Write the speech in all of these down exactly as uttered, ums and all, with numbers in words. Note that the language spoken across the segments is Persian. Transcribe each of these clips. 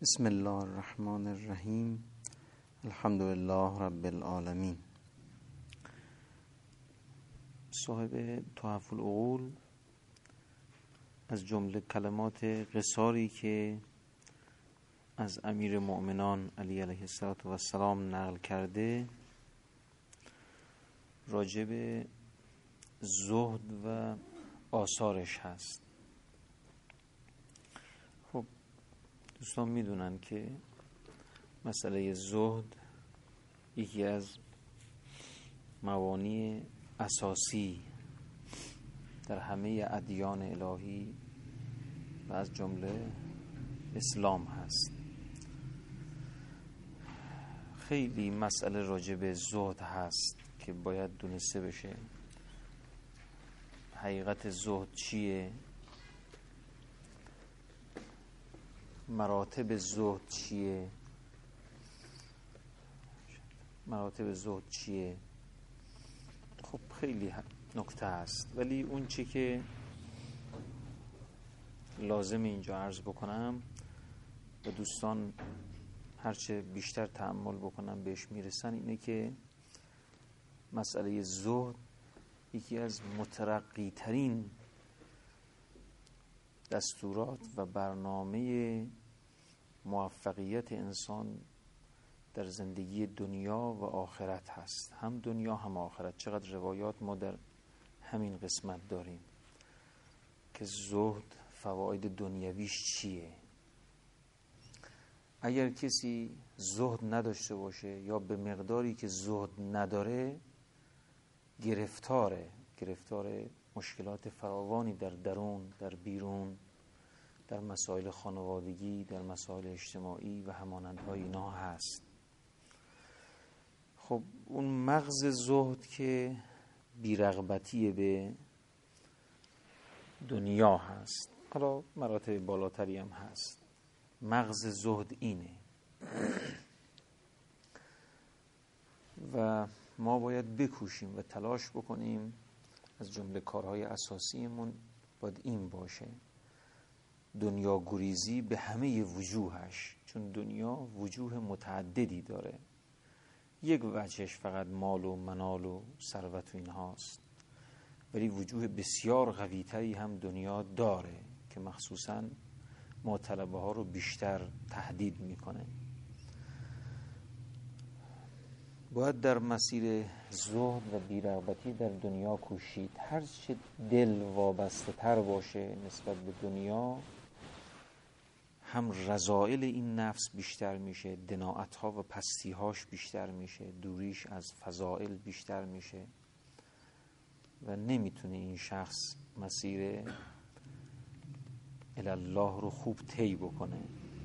بسم الله الرحمن الرحیم. الحمد لله رب العالمین. صاحب تحف العقول از جمله کلمات قصاری که از امیر مؤمنان علی علیه السلام نقل کرده راجع به زهد و آثارش هست. خب دوستان میدونن که مسئله زهد یکی از مبانی اساسی در همه ادیان الهی و از جمله اسلام هست. خیلی مسئله راجع به زهد هست که باید دونسته بشه. حقیقت زهد چیه؟ مراتب زهد چیه؟ مراتب زهد چیه؟ خب خیلی نکته هست، ولی اون چی که لازم اینجا عرض بکنم و دوستان هرچه بیشتر تأمل بکنم بهش میرسن اینه که مسئله زهد یکی از مترقی ترین دستورات و برنامه موفقیت انسان در زندگی دنیا و آخرت هست. هم دنیا هم آخرت. چقدر روایات ما در همین قسمت داریم که زهد فواید دنیویش چیه. اگر کسی زهد نداشته باشه یا به مقداری که زهد نداره گرفتاره گرفتار مشکلات فراوانی در درون، در بیرون، در مسائل خانوادگی، در مسائل اجتماعی و همانندهای اینا هست. خب اون مغز زهد که بی‌رغبتی به دنیا هست، حالا مراتب بالاتری هم هست. مغز زهد اینه و ما باید بکوشیم و تلاش بکنیم. از جمله کارهای اساسیمون باید این باشه، دنیا گریزی به همه وجوهش، چون دنیا وجوه متعددی داره. یک وجهش فقط مال و منال و ثروت و اینهاست، ولی وجوه بسیار قوی‌تری هم دنیا داره که مخصوصاً مطالبه ها رو بیشتر تهدید میکنه. باید در مسیر زهد و بی‌رغبتی در دنیا کوشید. هر چه دل وابسته تر باشه نسبت به دنیا، هم رذائل این نفس بیشتر میشه، دناعت ها و پستی هاش بیشتر میشه، دوریش از فضائل بیشتر میشه و نمیتونه این شخص مسیر الله رو خوب طی بکنه.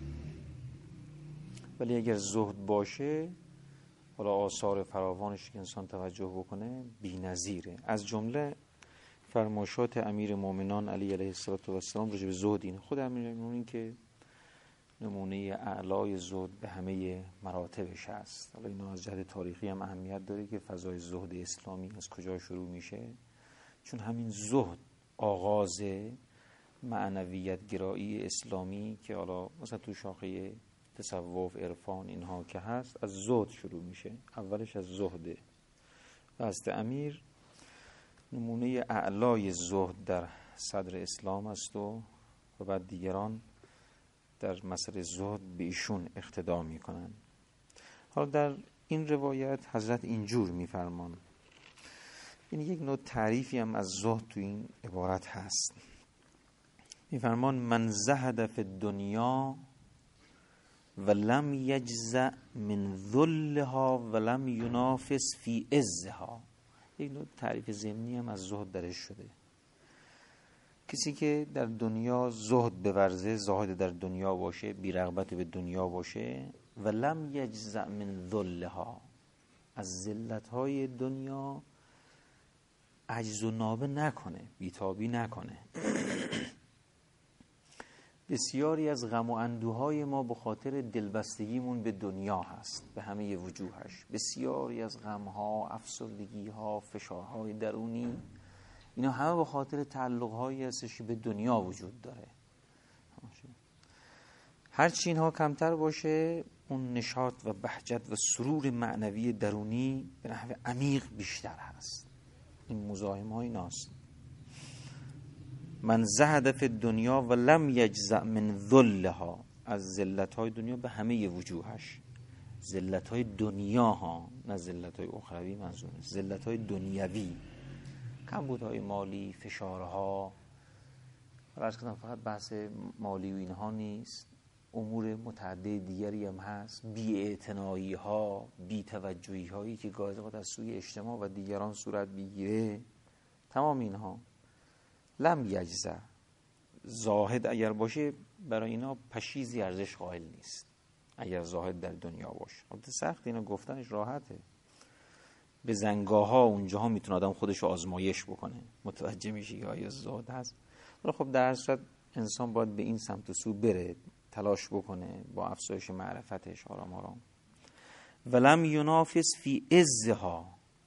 ولی اگر زهد باشه، حالا آثار فراوانش که انسان توجه بکنه بی‌نظیره. از جمله فرمایشات امیر مؤمنان علی علیه السلام راجع به زهد اینه. خود امیر مؤمنان این که نمونه اعلای زهد به همه مراتبش هست. حالا اینا از جهت تاریخی هم اهمیت داره که فضای زهد اسلامی از کجا شروع میشه، چون همین زهد آغاز معنویت گرایی اسلامی که حالا مثلا تو شاخه تصوف، عرفان اینها که هست، از زهد شروع میشه. اولش از زهده و از امیر نمونه اعلای زهد در صدر اسلام است و و بعد دیگران در مسئله زهد به ایشون اقتدا میکنن. حالا در این روایت حضرت اینجور میفرمان، این یک نوع تعریفی هم از زهد تو این عبارت هست. میفرمان من زهد فی الدنیا ولم یجزع من ذلها ولم ینافس فی عزها. یک نوع تعریف ضمنی هم از زهد درش شده. کسی که در دنیا زهد بورزه، زاهد در دنیا باشه، بی رغبت به دنیا باشه، ولم یجزع من ذلها، از ذلت‌های دنیا عجز و نابه نکنه، بیتابی نکنه. بسیاری از غم و اندوهای ما به خاطر دلبستگیمون به دنیا هست، به همه وجوهش. بسیاری از غمها، افسردگیها، فشارهای درونی، اینا همه به خاطر تعلقهایی هستش که به دنیا وجود داره. هرچی اینها کمتر باشه اون نشاط و بهجت و سرور معنوی درونی به نحو عمیق بیشتر هست. این مزاحم های ایناست. من زهد فی دنیا و لم یجزع من ذلها، از ذلت های دنیا به همه وجوهش، ذلت های دنیا ها، نه ذلت های اخروی منظور، ذلت های دنیوی، کمبودهای مالی، فشارها، فرض کنم فقط بحث مالی و اینها نیست، امور متعدد دیگری هم هست، بی‌اعتنایی ها، بی‌توجهی هایی که گاهی اوقات از سوی اجتماع و دیگران صورت بگیره، تمام اینها لم یجزع، زاهد اگر باشه برای اینا پشیزی ارزش قائل نیست. اگر زاهد در دنیا باشه، البته سخت اینو گفتنش راحته، به زنگاه ها اونجاها میتونه آدم خودش رو آزمایش بکنه، متوجه میشه که آیا زاهد هست. ولی خب در صورت انسان باید به این سمت و سو بره، تلاش بکنه با افزایش معرفتش آرام آرام. ولم ینافس فی عزها،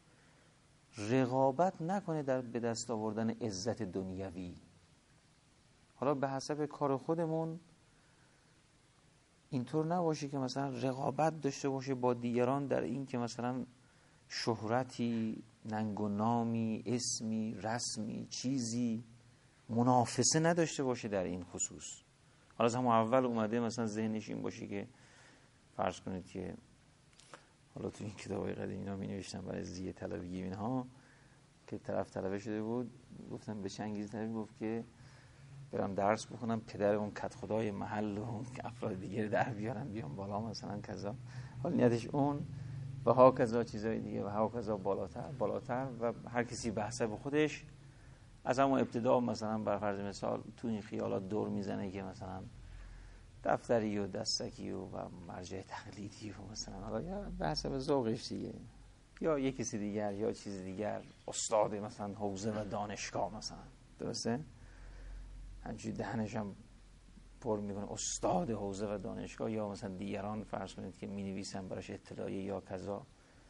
رقابت نکنه در به دست آوردن عزت دنیوی. حالا به حسب کار خودمون اینطور نباشه که مثلا رقابت داشته باشه با دیگران در این که مثلا شهرتی، ننگ و نامی، اسمی، رسمی، چیزی منافسه نداشته باشه در این خصوص. حالا از همون اول اومده مثلا ذهنش این باشه که فرض کنید که حالا تو این کتابای قدیمی اینا می نوشتن برای زیه طلبی اینها که طرف طلبه شده بود، گفتم به چنگیز طلبی گفت که برم درس بخونم پدر اون کت خدای محل و اون افراد دیگه در بیارم بیام بالا مثلا کذا. حالا نیتش اون و ها کذا چیزای دیگه و ها کذا بالاتر بالاتر و هر کسی به حسب خودش از همون ابتدا مثلا بر فرض مثال تو این خیالات دور میزنه که مثلا دفتری و دستکی و, و مرجع تقلیدی و مثلا حالا یا به حسب ذوقش دیگه، یا یک کسی دیگر یا چیز دیگر، استاد مثلا حوزه و دانشگاه مثلا، درسته؟ همچنین دهنش هم پر میکنه استاد حوزه و دانشگاه، یا مثلا دیگران فرض کنید که می نویسن براش اطلاعیه یا کذا.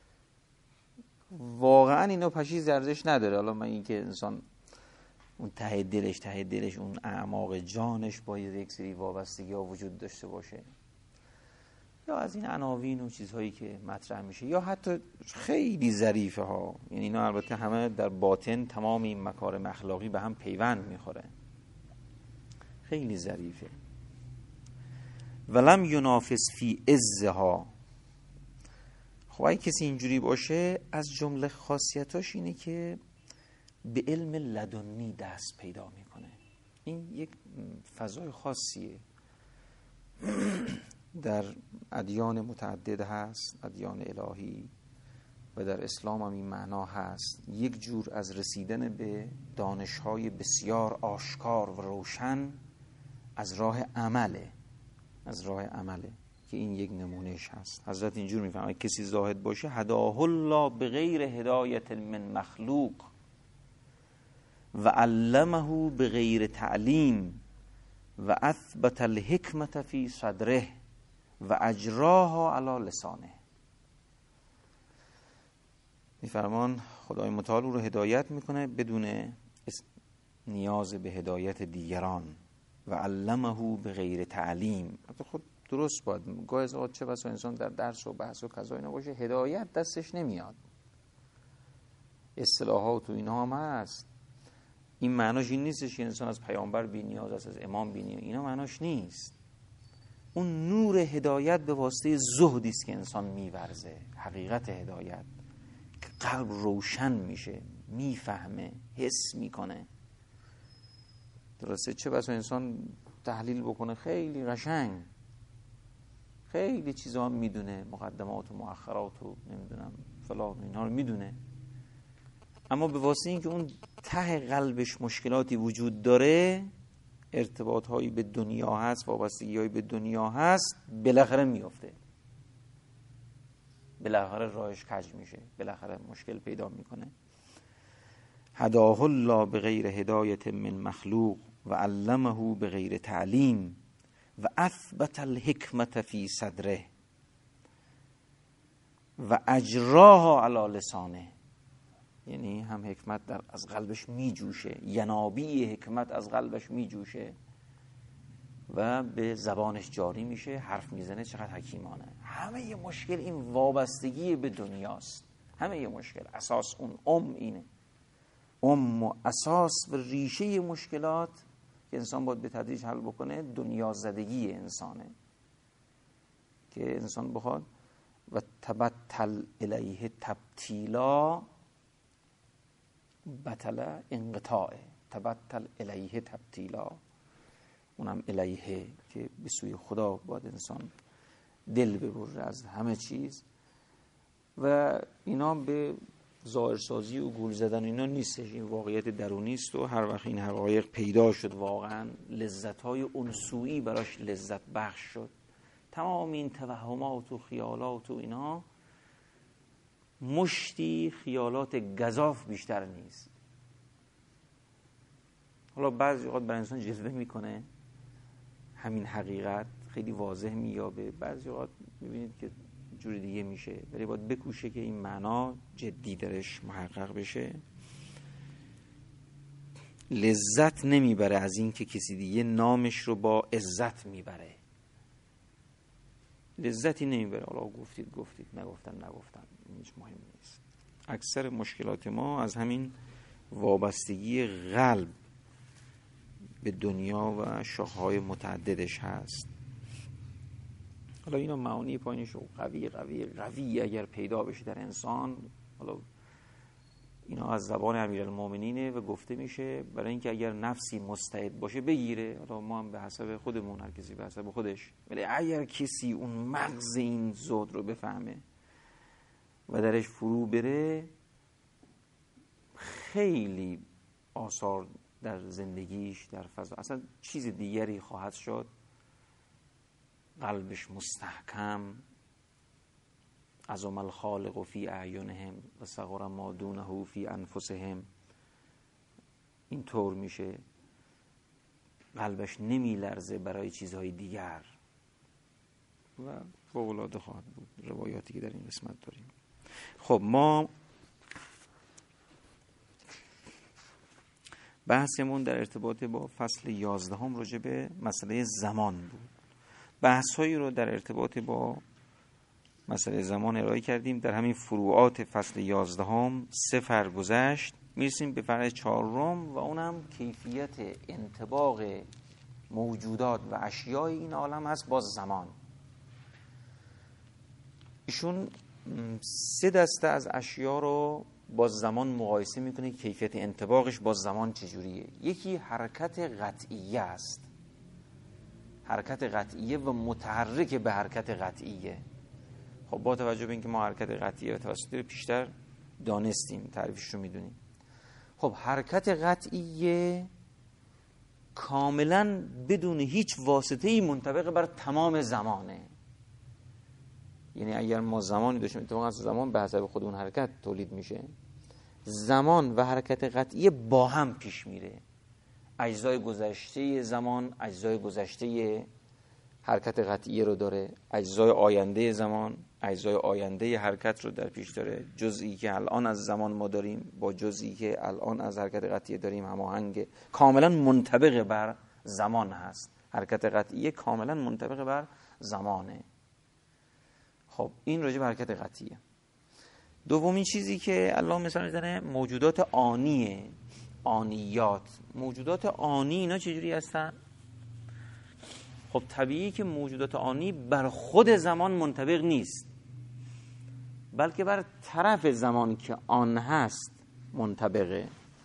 واقعا اینو پشیز ارزش نداره. حالا من این که انسان اون ته دلش ته دلش اون اعماق جانش باید یک سری وابستگی ها وجود داشته باشه، یا از این عناوین و چیزهایی که مطرح میشه، یا حتی خیلی ظریفه ها، یعنی اینا البته همه در باطن تمام این مکارم اخلاقی به هم پیوند میخوره، خیلی ظریفه. ولم ینافس فی عزها. خب اگه کسی اینجوری باشه از جمله خاصیتاش اینه که به علم لدنی دست پیدا میکنه. این یک فضای خاصیه، در ادیان متعدد هست، ادیان الهی، و در اسلام هم این معنا هست. یک جور از رسیدن به دانش‌های بسیار آشکار و روشن از راه عمله، از راه عمله که این یک نمونهش هست. حضرت اینجور میفهمه کسی زاهد باشه هداه الله بغیر هدایت من مخلوق و علمه بغیر تعلیم و اثبت الحکمت فی صدره و اجراها علی لسانه. میفرمان خدای متعال رو هدایت میکنه بدون نیاز به هدایت دیگران و علمه بغیر تعلیم. خود درست باید گاهی از اوقات چه بسا انسان در درس و بحث و کذا اینا باشه هدایت دستش نمیاد، اصطلاحات و اینها هم هست. این معناش این نیستش که انسان از پیامبر بی نیاز است، از امام بی نیاز، اینا معناش نیست. اون نور هدایت به واسطه زهدی است که انسان میورزه. حقیقت هدایت که قلب روشن میشه، میفهمه، حس میکنه. درسته؟ چه بسا انسان تحلیل بکنه خیلی قشنگ، خیلی چیزا هم میدونه، مقدمات و مؤخرات و نمیدونم فلان اینها رو میدونه، اما به واسطه اینکه اون ته قلبش مشکلاتی وجود داره، ارتباط هایی به دنیا هست، وابستگی هایی به دنیا هست، بالاخره میفته، بالاخره راهش کج میشه، بالاخره مشکل پیدا میکنه. هداه الله بغیر هدایت من مخلوق و علمه بغیر تعلیم و اثبت الحکمت فی صدره و اجراها علی لسانه. یعنی هم حکمت در از قلبش می جوشه، ینابی حکمت از قلبش می جوشه، و به زبانش جاری میشه، حرف میزنه، چقدر حکیمانه. همه یه مشکل این وابستگی به دنیاست. همه یه مشکل اساس اون ام اینه، ام و اساس و ریشه مشکلات که انسان باید به تدریج حل بکنه دنیا زدگی انسانه، که انسان بخواد و تبتل الیه تبتیلا بطل انقطاع، تبتل الیه تبتیلا، اونم الیه که به سوی خدا باید انسان دل ببره از همه چیز. و اینا به ظاهرسازی و گول زدن اینا نیستش، این واقعیت درونی است و هر وقت این حقایق پیدا شد واقعا لذت‌های انسویی براش لذت بخش شد. تمام این توهمات و خیالات و اینا مشتی خیالات گزاف بیشتر نیست. حالا بعضی وقت برای انسان جلوه میکنه همین حقیقت، خیلی واضح میابه، بعضی وقت میبینید که جوری دیگه میشه، ولی باید بکوشه که این معنا جدی درش محقق بشه. لذت نمیبره از این که کسی دیگه نامش رو با عزت میبره، لذتی نمیبره. حالا گفتید گفتید، نگفتن نگفتن، هیچ مهم نیست. اکثر مشکلات ما از همین وابستگی قلب به دنیا و شاخه‌های متعددش هست. حالا اینا معانی پایینش رو قوی قوی قوی اگر پیدا بشه در انسان، حالا اینا از زبان امیرالمومنینه و گفته میشه برای اینکه اگر نفسی مستعد باشه بگیره. حالا ما هم به حسب خودمون، هر کسی به حسب خودش، ولی اگر کسی اون مغز این زهد رو بفهمه و درش فرو بره، خیلی آثار در زندگیش، در فضا، اصلا چیز دیگری خواهد شد. قلبش مستحکم، عظم الخالق فی اعینهم و صغر ما دونه فی انفسهم، این طور میشه. قلبش نمی لرزه برای چیزهای دیگر و فوق‌العاده خواهد بود. روایاتی که در این قسمت داریم. خب ما بحثمون در ارتباط با فصل یازدهم راجع به مسئله زمان بود. بحث‌هایی رو در ارتباط با مسئله زمان ارائه کردیم. در همین فروعات فصل یازدهم سه فرع گذشت، میرسیم به فرع چهارم و اونم کیفیت انطباق موجودات و اشیای این عالم هست با زمان. ایشون سه دسته از اشیا رو با زمان مقایسه میکنه، کیفیت انطباقش با زمان چجوریه. یکی حرکت قطعیه است، حرکت قطعیه و متحرک به حرکت قطعیه. خب با توجه به اینکه ما حرکت قطعیه و توسطی رو پیشتر دانستیم، تعریفش رو میدونیم. خب حرکت قطعیه کاملا بدون هیچ واسطه‌ای منطبق بر تمام زمانه. یعنی اگر ما زمانی داشتیم، اتفاقا زمان به حسب خود اون حرکت تولید میشه. زمان و حرکت قطعیه با هم پیش میره. اجزای گذشته زمان اجزای گذشته حرکت قطعیه رو داره، اجزای آینده زمان اجزای آینده حرکت رو در پیش داره. جزئی که الان از زمان ما داریم با جزئی که الان از حرکت قطعیه داریم هماهنگ، کاملا منطبق بر زمان هست. حرکت قطعیه کاملا منطبق بر زمانه. خب این راجع به حرکت قطعیه. دومین چیزی که الله مثلا میزنه موجودات آنیه، آنیات. موجودات آنی اینا چجوری هستن؟ خب طبیعی که موجودات آنی بر خود زمان منطبق نیست، بلکه بر طرف زمان که آن هست منطبقه.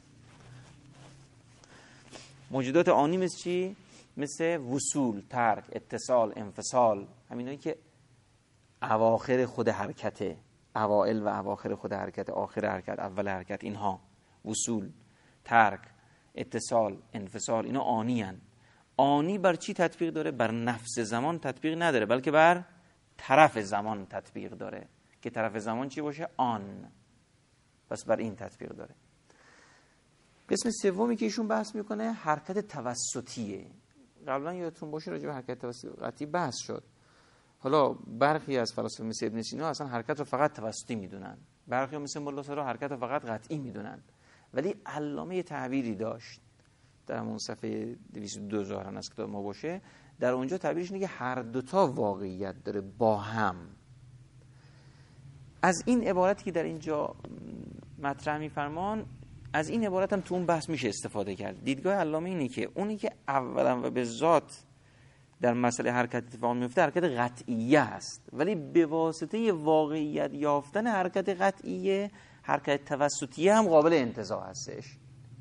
موجودات آنی مثل چی؟ مثل وصول، ترک، اتصال، انفصال، همینایی که اواخر خود حرکته، اوائل و اواخر خود حرکت، آخر حرکت، اول حرکت، اینها وصول، ترک، اتصال، انفصال، اینا آنی هن. آنی بر چی تطبیق داره؟ بر نفس زمان تطبیق نداره، بلکه بر طرف زمان تطبیق داره که طرف زمان چی باشه؟ آن. پس بر این تطبیق داره. قسم سومی که ایشون بحث میکنه حرکت توسطیه. قبلا یادتون باشه راجع به حرکت توسطی بحث شد. حالا برخی از فلاسفه مثل ابن سینا اصلا حرکت رو فقط توسطی میدونن، برخی مثل ملا صدرا حرکت رو فقط قطعی میدونن. ولی علامه تعبیری داشت در همون صفحه دویست و دو ظاهرا از کتاب ما باشه، در اونجا تعبیرش اینه که هر دوتا واقعیت داره با هم. از این عبارتی که در اینجا مطرح می‌فرمان، از این عبارت هم تو اون بحث میشه استفاده کرد. دیدگاه علامه اینه که اونی که اولا و به ذات در مسئله حرکت اتفاق میفته حرکت قطعیه است، ولی به واسطه واقعیت یافتن حرکت قطعیه حرکت توسطیه هم قابل انتزاع هستش.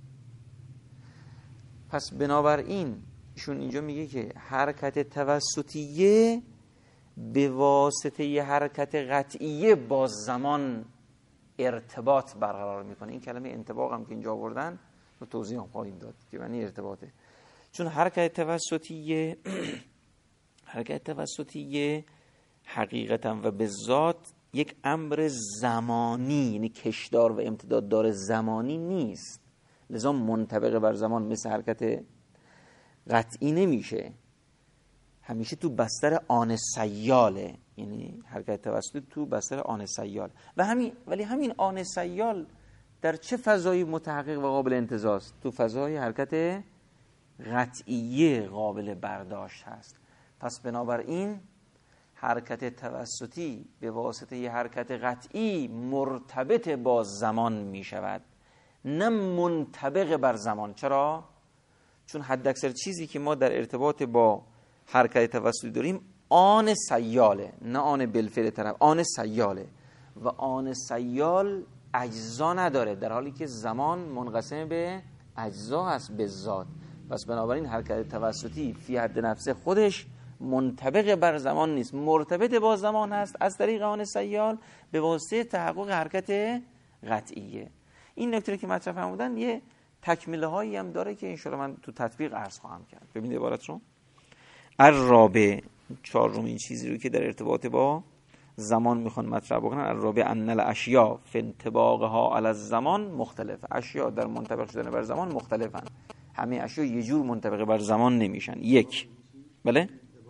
پس بنابراین ایشون اینجا میگه که حرکت توسطیه به واسطه ی حرکت قطعیه با زمان ارتباط برقرار میکنه. این کلمه انطباق هم که اینجا آوردن رو توضیح هم خواهیم داد که معنی ارتباطه. چون حرکت توسطیه حرکت توسطیه حقیقتا و به ذات یک امر زمانی، یعنی کشدار و امتداددار زمانی نیست، لذا منطبق بر زمان مثل حرکت قطعی نمیشه، همیشه تو بستر آن سیاله، یعنی حرکت توسطی تو بستر آن سیال و همین. ولی همین آن سیال در چه فضایی متحقق و قابل انتزاع است؟ تو فضای حرکت قطعیه قابل برداشت هست. پس بنابراین حرکت توسطی به واسطه ی حرکت قطعی مرتبط با زمان می شود، نه منطبق بر زمان. چرا؟ چون حد اکثر چیزی که ما در ارتباط با حرکت توسطی داریم آن سیاله، نه آن بالفعل طرف، آن سیاله و آن سیال اجزا نداره، در حالی که زمان منقسم به اجزا هست به ذات. پس بنابراین حرکت توسطی فی حد نفسه خودش منطبق بر زمان نیست، مرتبط با زمان هست از طریق آن سیال به واسطه تحقق حرکت قطعیه. این نکته که مطرح فرمودن یه تکمیله هایی هم داره که انشاءالله من تو تطبیق عرض خواهم کرد. ببینید عبارت رو. الرابع، چهارمین چیزی رو که در ارتباط با زمان میخوان مطرح بکنن، الرابع ان الاشیاء فی انطباقها علی الزمان مختلف. اشیاء در منطبق شدن بر زمان مختلفن، همه اشیاء یه جور منطبق بر زمان نمیشن. یک، بله،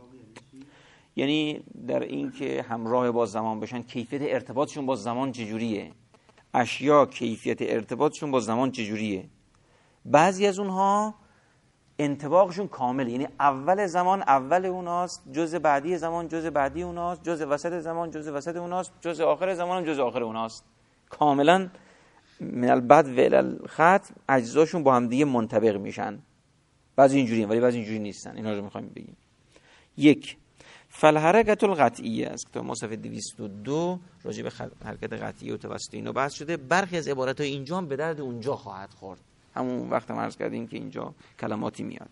یعنی در این که همراه با زمان بشن، کیفیت ارتباطشون با زمان چجوریه؟ اشیاء کیفیت ارتباطشون با زمان چجوریه؟ بعضی از اونها انطباقشون کامل، یعنی اول زمان اول اوناست، جزء بعدی زمان جزء بعدی اوناست، جزء وسط زمان جزء وسط اوناست، جزء آخر زمان هم جزء آخر اوناست. کاملا من البدء و الی الختم اجزاشون با هم دیگه منطبق میشن. بعضی اینجوریه ولی بعضی اینجوری نیستن. اینا رو میخوایم بگیم. یک، فالحرکت القطعیه است که ما صفحه دویست و دو راجع به حرکت قطعیه و توسطی اینو بحث شده. برخی از عبارت‌های اینجا هم به درد اونجا خواهد خورد. همون وقت ما عرض کردیم که اینجا کلماتی میاد.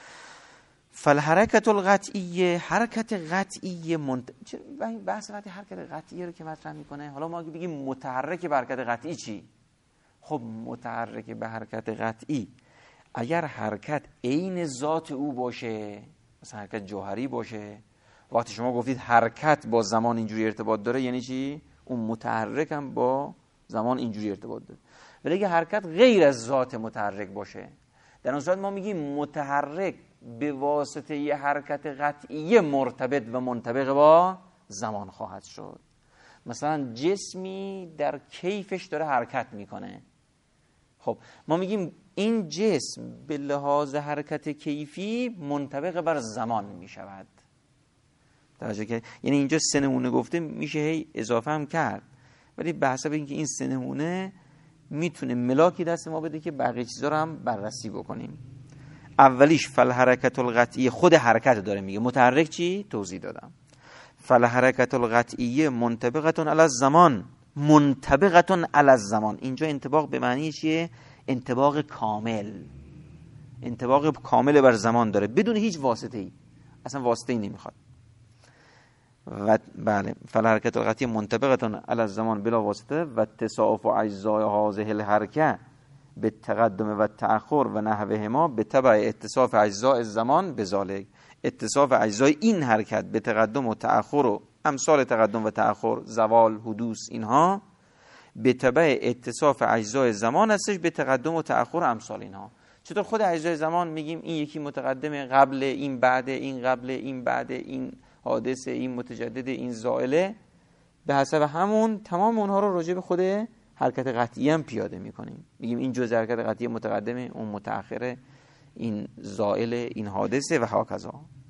فالحرکت القطعیه، حرکت قطعیه منت... بحث وقتی حرکت قطعیه رو که مطرح میکنه، حالا ما اگه بگیم متحرک به حرکت قطعی چی؟ خب متحرک به حرکت قطعی اگر حرکت عین ذات او باشه، مثلا حرکت جوهری باشه، وقتی شما گفتید حرکت با زمان اینجوری ارتباط داره یعنی چی؟ اون متحرک هم با زمان اینجوری ارتباط داره. ولی اگه حرکت غیر از ذات متحرک باشه، در اون صورت ما میگیم متحرک به واسطه ی حرکت قطعیه مرتبط و منطبق با زمان خواهد شد. مثلا جسمی در کیفش داره حرکت میکنه، خب ما میگیم این جسم به لحاظ حرکت کیفی منطبق بر زمان میشود. توجه که یعنی اینجا سه نمونه گفته، میشه هی اضافه هم کرد، ولی به حسب اینکه این سه نمونه میتونه ملاکی دست ما بده که بقیه چیزا رو هم بررسی بکنیم. اولیش فالحرکت القطعیه، خود حرکت داره میگه. متحرک چی؟ توضیح دادم. فالحرکت القطعیه منطبقتون علی الزمان، منطبقتون علی الزمان. اینجا انطباق به معنی چیه؟ انطباق کامل، انطباق کامل بر زمان داره بدون هیچ واسطه ای، اصلا واسطه ای نمیخواد. و بله، فالحرکت القطعیه منطبقتون علی الزمان بلا واسطه و تصاف اجزای هذه الحرکه به تقدم و تأخر و نحوهما به تبع اتصاف اجزای الزمان بذالک. اتصاف اجزای این حرکت به تقدم و تأخر و امثال تقدم و تأخر، زوال، حدوث، اینها به تبع اتصاف اجزای زمان هستش به تقدم و تأخر امثال اینها. چطور خود اجزای زمان میگیم این یکی متقدمه، قبل این، بعد این، قبل این، بعد این حادثه، این متجدد، این زائله، به حسب همون تمام اونها رو راجع به خود حرکت قطعی هم پیاده میکنیم. میگیم این جزء حرکت قطعی متقدمه، اون متأخره، این زائله، این حادثه و هاکذا.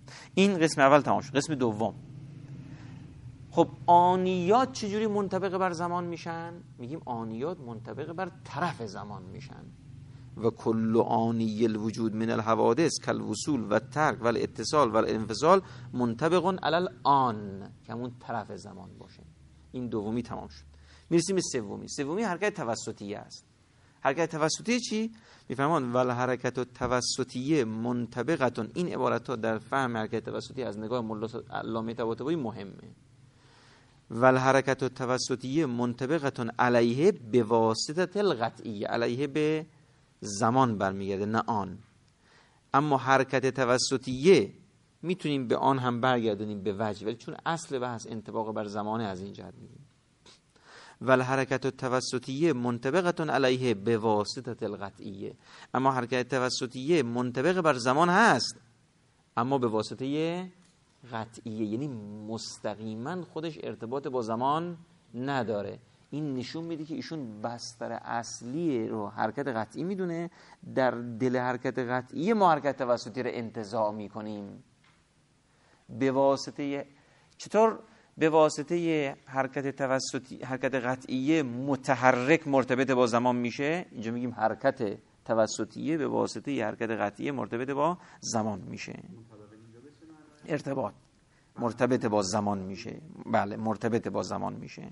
این قسم اول تمام شد. قسم دوم، خب آنیات چجوری منطبق بر زمان میشن؟ میگیم آنیات منطبق بر طرف زمان میشن. و کل آنی الوجود من الحوادث کالوصول و ترک و الاتصال و الانفصال منطبق علی الآن، که همون طرف زمان باشه. این دومی تمام شد. میرسیم به سومی. سومی حرکت توسطیه است. حرکت توسطیه چی؟ میفهمان ول حرکت توسطیه منطبقتون. این عبارت ها در فهم حرکت توسطیه از نگاه مولا علامه طباطبایی مهمه. ول حرکت توسطیه منطبقتون علیه به واسطه القطعیه، علیه به زمان برمیگرده نه آن. اما حرکت توسطیه میتونیم به آن هم برگردونیم به وجه، ولی چون اصل بحث انطباق بر زمانه از این جهت میگیم. ول حرکت توسطیه منطبقتون علیه به واسطه القطعیه، اما حرکت توسطیه منطبق بر زمان هست اما به واسطه قطعیه، یعنی مستقیما خودش ارتباط با زمان نداره. این نشون میده که ایشون بستر اصلی رو حرکت قطعی میدونه، در دل حرکت قطعی ما حرکت توسطی رو انتزاع میکنیم. به واسطه چطور؟ به واسطه حرکت توسطی، حرکت قطعیه متحرک مرتبط با زمان میشه. اینجا میگیم حرکت توسطیه به واسطه حرکت قطعیه مرتبط با زمان میشه. ارتباط مرتبط با زمان میشه. بله مرتبط با زمان میشه.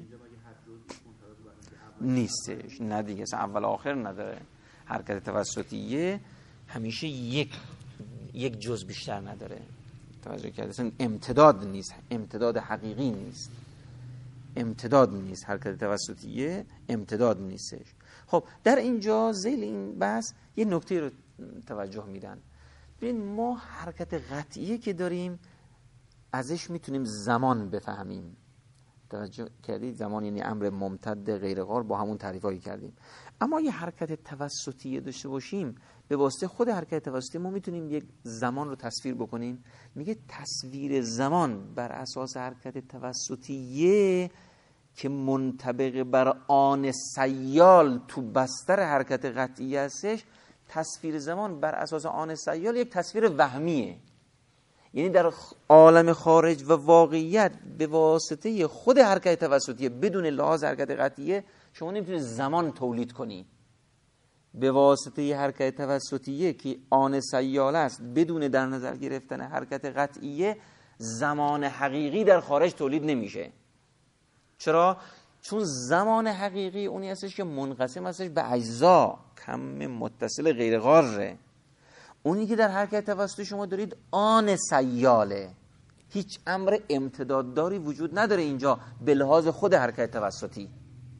نیستش، نه دیگه، اول آخر نداره. حرکت توسطیه همیشه یک یک جز بیشتر نداره. توجه کرده؟ اصلا امتداد نیست، امتداد حقیقی نیست، امتداد نیست. حرکت توسطیه امتداد نیستش. خب در اینجا ذیل این بحث یه نکته رو توجه میدن. ببین ما حرکت قطعیه که داریم ازش میتونیم زمان بفهمیم. توجه کردید؟ زمان یعنی امر ممتد غیر غار، با همون تعریفایی کردیم. اما یه حرکت توسطیه داشته باشیم، به واسطه خود حرکت توسطی ما میتونیم یک زمان رو تصویر بکنیم. میگه تصویر زمان بر اساس حرکت توسطیه که منطبق بر آن سیال تو بستر حرکت قطعی هستش، تصویر زمان بر اساس آن سیال یک تصویر وهمیه. یعنی در عالم خارج و واقعیت به واسطه خود حرکت توسطیه بدون لحاظ حرکت قطعیه شما نمیتونید زمان تولید کنی. به واسطه حرکت توسطیه که آن سیال است بدون در نظر گرفتن حرکت قطعیه زمان حقیقی در خارج تولید نمیشه. چرا؟ چون زمان حقیقی اونی هستش که منقسم هستش به اجزا، کم متصل غیر غاره. اونی که در حرکت توسطی شما دارید آن سیاله، هیچ امر امتدادداری وجود نداره اینجا به لحاظ خود حرکت توسطی.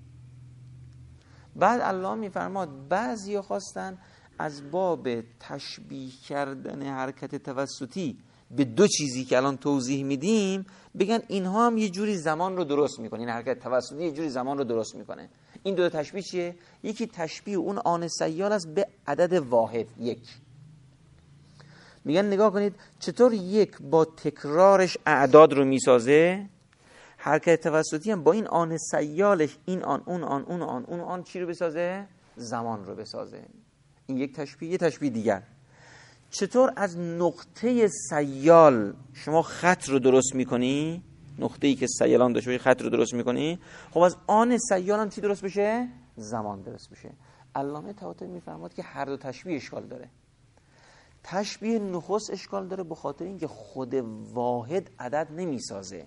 بعد الله میفرماد بعضی خواستن از باب تشبیه کردن حرکت توسطی به دو چیزی که الان توضیح میدیم بگن اینها هم یه جوری زمان رو درست میکنه. این حرکت توسطی یه جوری زمان رو درست میکنه. این دو تا تشبیه چیه؟ یکی تشبیه اون آن سیال است به عدد واحد، یک. میگن نگاه کنید چطور یک با تکرارش اعداد رو میسازه، حرکت توسطی هم با این آن سیالش این آن اون آن اون آن اون آن چی رو بسازه؟ زمان رو بسازه. این یک تشبیه. یه تشبیه دیگر، چطور از نقطه سیال شما خط رو درست میکنی، نقطه‌ای که سیالان داشته باشه خط رو درست میکنی، خب از آن سیال هم چی درست بشه؟ زمان درست بشه. علامه طباطبایی میفرماد که هر دو تشبیه اشکال داره. تشبیه نخست اشکال داره به خاطر اینکه خود واحد عدد نمیسازه.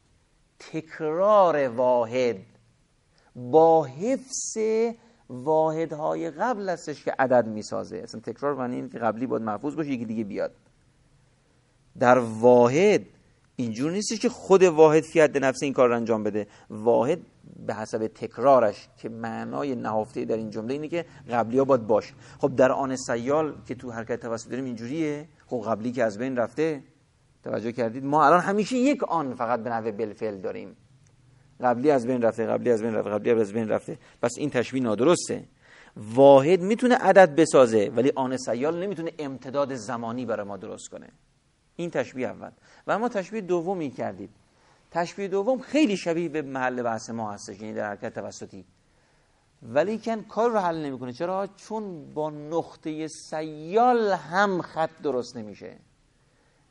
تکرار واحد با حفظ واحدهای قبل هستش که عدد میسازه. اصلا تکرار معنی اینه که قبلی باید محفوظ باشه یکی دیگه بیاد. در واحد اینجور نیستش که خود واحد فی حد نفسه این کار رو انجام بده. واحد به حسب تکرارش که معنای نهفته در این جمله اینه که قبلی ها باید باشه. خب در آن سیال که تو حرکت توسطی داریم اینجوریه، خب قبلی که از بین رفته. توجه کردید؟ ما الان همیشه یک آن فقط به نحو بالفعل داریم. قبلی از بین رفته، قبلی از بین رفته، قبلی از بین رفته. پس این تشبیه نادرسته. واحد میتونه عدد بسازه ولی آن سیال نمیتونه امتداد زمانی برای ما درست کنه. این تشبیه اول. و اما تشبیه دومی کردید. تشبیه دوم خیلی شبیه به محل بحث ما هستش، یعنی در حرکت توسطی، ولی کن کار رو حل نمیکنه. چرا؟ چون با نقطه سیال هم خط درست نمیشه.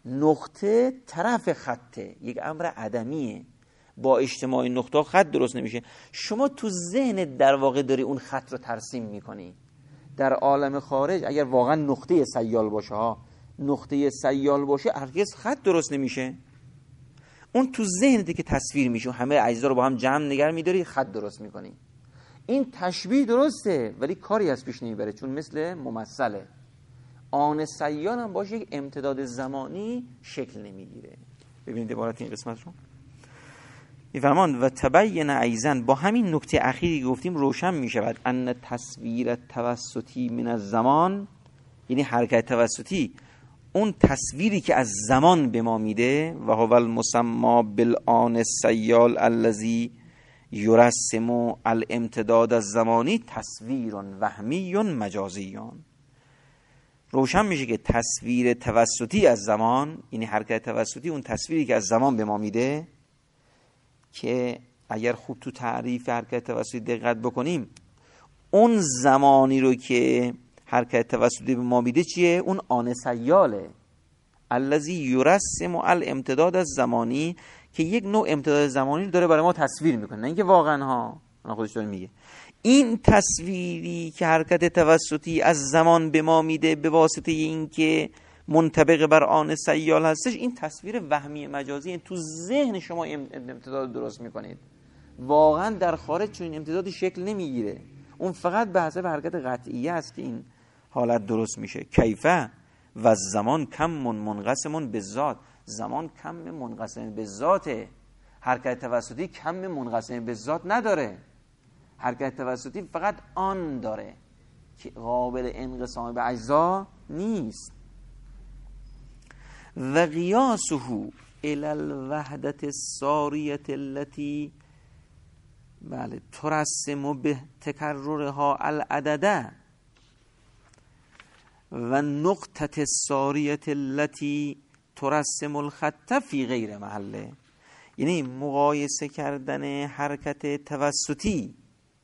نقطه طرف خطه، یک امر عدمیه، با اجتماع نقطه خط درست نمیشه. شما تو ذهنت در واقع داری اون خط رو ترسیم میکنی. در عالم خارج اگر واقعا نقطه سیال باشه ها، نقطه سیال باشه هرگز خط درست نمیشه. اون تو ذهنته که تصویر میشه، همه اجزا رو با هم جمع نگر میداری، خط درست میکنی. این تشبیه درسته ولی کاری از پیش نمیبره، چون مثل ممثله. آن سیال هم باشه یک امتداد زمانی شکل نمیگیره. ببینید عبارت این قسمت رو میفرمان و تبین ایزن، با همین نکته اخیری گفتیم روشن میشود ان تصویر توسطی من الزمان، یعنی حرکت توسطی، اون تصویری که از زمان به ما میده، و هو المسما بالآن السیال الذی یرسم الامتداد الزمانی تصویر وهمی مجازی. روشن میشه که تصویر توسطی از زمان، یعنی حرکت توسطی، اون تصویری که از زمان به ما میده، که اگر خوب تو تعریف حرکت توسطی دقت بکنیم، اون زمانی رو که حرکت توسطی به ما میده چیه؟ اون آن سیاله، الذی یرسم الامتداد الزمانی، که یک نوع امتداد زمانی رو داره برای ما تصویر میکنه، نه اینکه واقعا ها، اون خودش داره میگه. این تصویری که حرکت توسطی از زمان به ما میده به واسطه اینکه منطبق بر آن سیال هستش، این تصویر وهمی مجازی، یعنی تو ذهن شما امتداد درست میکنید. واقعا در خارج چون این امتداد شکل نمیگیره، اون فقط به حسب حرکت قطعیه است که این حالت درست میشه. کیفه و زمان کم منقسم به ذات، زمان کم منقسم به ذاته، حرکت توسطی کم منقسم به ذات نداره. حرکت توسطی فقط آن داره که قابل انقسام به اجزا نیست. و قیاسه الی الوحدت الساریه التي بله ترسم به تکررها العدده و نقطه الساریه التي ترسم الخط فی غیر محله، یعنی مقایسه کردن حرکت توسطی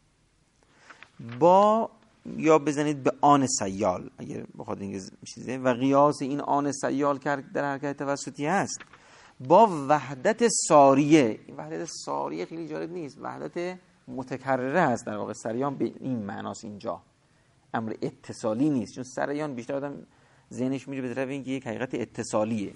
با، یا بزنید به آن سیال اگر بخواد این چیزه، و قیاس این آن سیال که در حرکت توسطی هست با وحدت ساریه. این وحدت ساریه خیلی جالب نیست، وحدت متکرره هست در واقع. سریان به این معناست اینجا، امر اتصالی نیست، چون سریان بیشتر آدم ذهنش میره به طرف اینکه یک حقیقت اتصالیه.